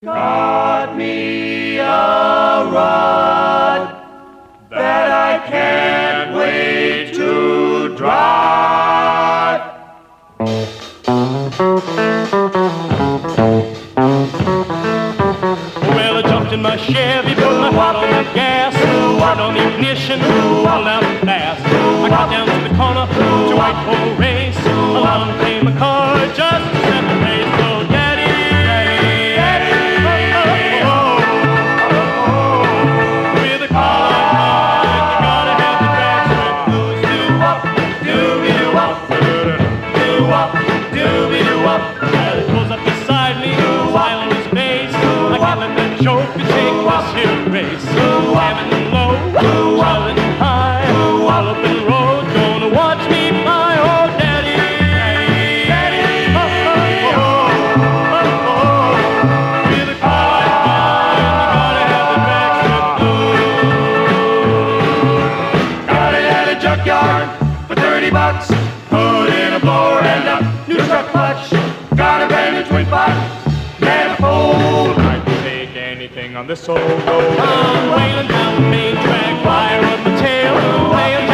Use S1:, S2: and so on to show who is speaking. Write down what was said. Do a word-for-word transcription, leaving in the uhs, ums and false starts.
S1: Got me a rod that I can't wait to drive.
S2: Well, I jumped in my Chevy, put my foot on the gas, turned on the ignition, pulled out fast. I got down to the corner to wait for a race. Along came a car just to set the pace. So, Daddy, Daddy, Daddy, oh, oh, oh, oh. With a car like mine, you gotta have the tracks when it goes doo-wop, doo-be-doo-wop, doo-wop, doo-be-doo-wop. Well, it pulls up beside me, smile on his face. I can't let that joker take this here race. Having low, traveling high, all up in the road, gonna watch me fly. Oh, Daddy, Daddy, oh, oh, oh, oh, oh. With a car like mine, you gotta have the tracks that go.
S1: Got it at a junkyard for thirty bucks. Put in a blower and a new truck clutch. Got a brand new twin pot, manifold.
S2: I'd take anything on this old road. I'm wailing down the main track, fire on the tail, laying